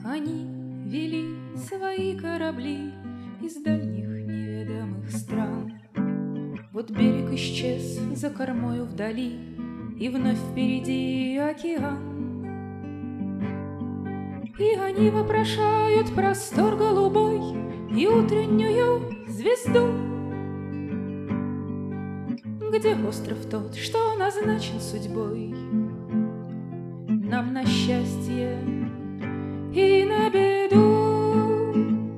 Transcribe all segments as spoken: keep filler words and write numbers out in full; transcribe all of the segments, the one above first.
Они вели свои корабли из дальних неведомых стран. Вот берег исчез за кормою вдали, и вновь впереди океан. И они вопрошают простор голубой и утреннюю звезду. Где остров тот, что назначен судьбой нам на счастье и на беду?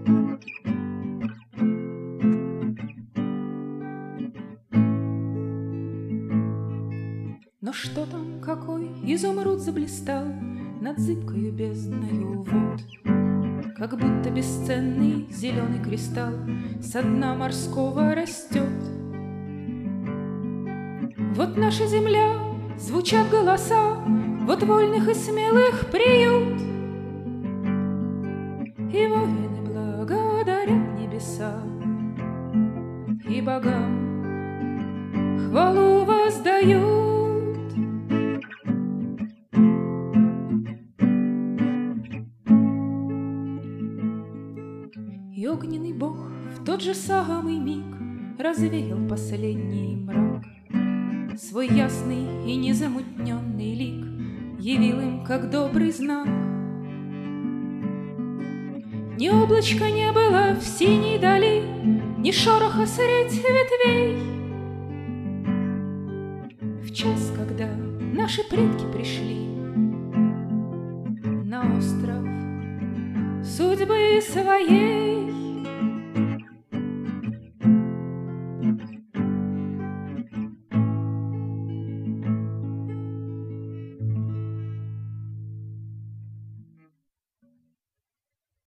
Но что там, какой изумруд заблистал над зыбкою бездною вод, как будто бесценный зеленый кристалл со дна морского растет. Вот наша земля, звучат голоса, вот вольных и смелых приют, и воины благодарят небеса, и богам хвалу воздают. И огненный бог в тот же самый миг развеял последний мрак, свой ясный и незамутненный лик явил им как добрый знак. Ни облачка не было в синей дали, ни шороха средь ветвей. В час, когда наши предки пришли на остров судьбы своей,